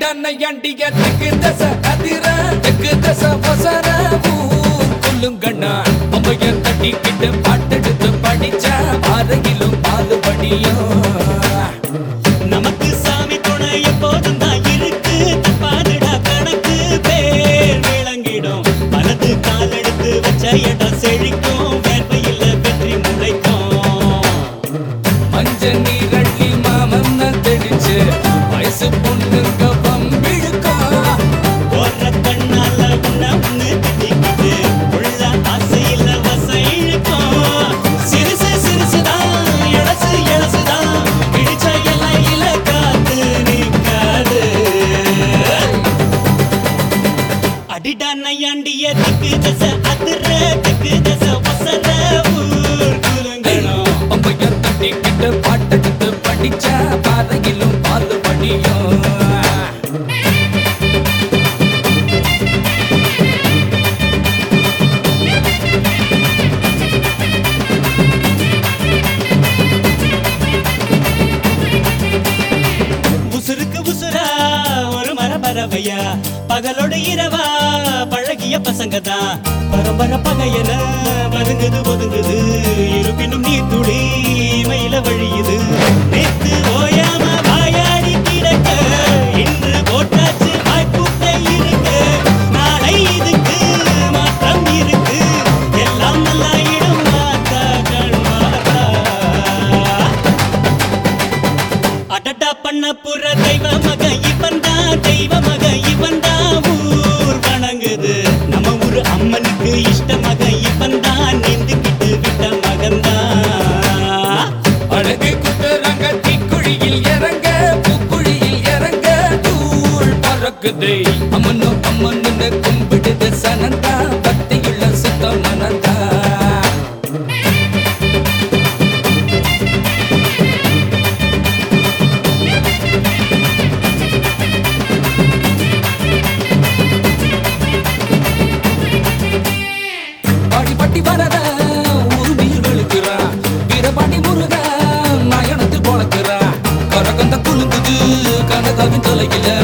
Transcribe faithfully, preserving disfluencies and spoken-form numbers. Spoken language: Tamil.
நையாண்டிய தெற்கு தச அதிர தெற்கு தச வசர ஊர் கொல்லுங்கண்ணா அம்மைய தட்டிக்கிட்டு பாட்டெடுத்து படிச்ச அருகிலும் பாலுபடியும் நமக்கு சாமி துணை எப்போதும் தான் இருக்கு தப்பாதுடா கணக்கு பேர் விளங்கிடும் வலது கால் எடுத்து வச்ச இடம் செழிக்கும் வேர்வையில் வெற்றி முளைக்கும் மஞ்ச நீரள்ளி மாமன்ன தெளிச்சு வயசு பொண்ணுங்க பம்பிழுக்கும் போற கண்ணால உன்ன ஒண்ணு திட்டிக்கிட்டு உள்ள ஆசையில வசம் இழுக்கும் சிறுசு சிறுசுதான் எழசு எழசுதான் பிடிச்ச எல்லையில காத்து நிற்காது அடிடா நையாண்டிய திக்கு தசை அதிர திக்கு தசை வசர ஊர் குலுங்கணும் அம்மைய தட்டிக்கிட்டு பாட்டெடுத்து படிச்ச பாதையிலும் பாலுபடியும் உசுருக்கு உசுரா ஒரு மர பறவையா பகலோட இரவா பழகிய பசங்க தான் பரம்பர பகையன பதுங்குது ஒதுங்குது இருப்பினும் நீ துளி மயில வழியுது நேத்து ஓயாம வாயாடி கிடக்க இன்று போட்டாச்சு வாய்ப்புட்டை இருக்கு நாளை இதுக்கு மாற்றம் இருக்கு எல்லாம் நல்லா இடம் மாத்தா கண் மாத்தா அடடா பண்ண புற தெய்வ மக இவன் தான் தெய்வ மக இவன் தான் ஊர் வணங்குது நம்ம ஊரு அம்மனுக்கு இஷ்ட மக இவன் தான் நீந்துக்கிட்டு விட்ட மகன்தான் அழகு குத்துறாங்க தீக்குழியில் இறங்க பூக்குழியில் இறங்க தூள் பறக்குது அம்மனோ அம்மன்னு கும்பிடுது சனந்தா பக்தியுள்ள சுத்தம் மனந்தா பாடி பட்டி வரத உருமியில் வெளுக்கிறா வீரபாண்டி முருக நயனத்தில் பொழக்கிறா கரகந்த குலுங்குது கனகவின் தொலையில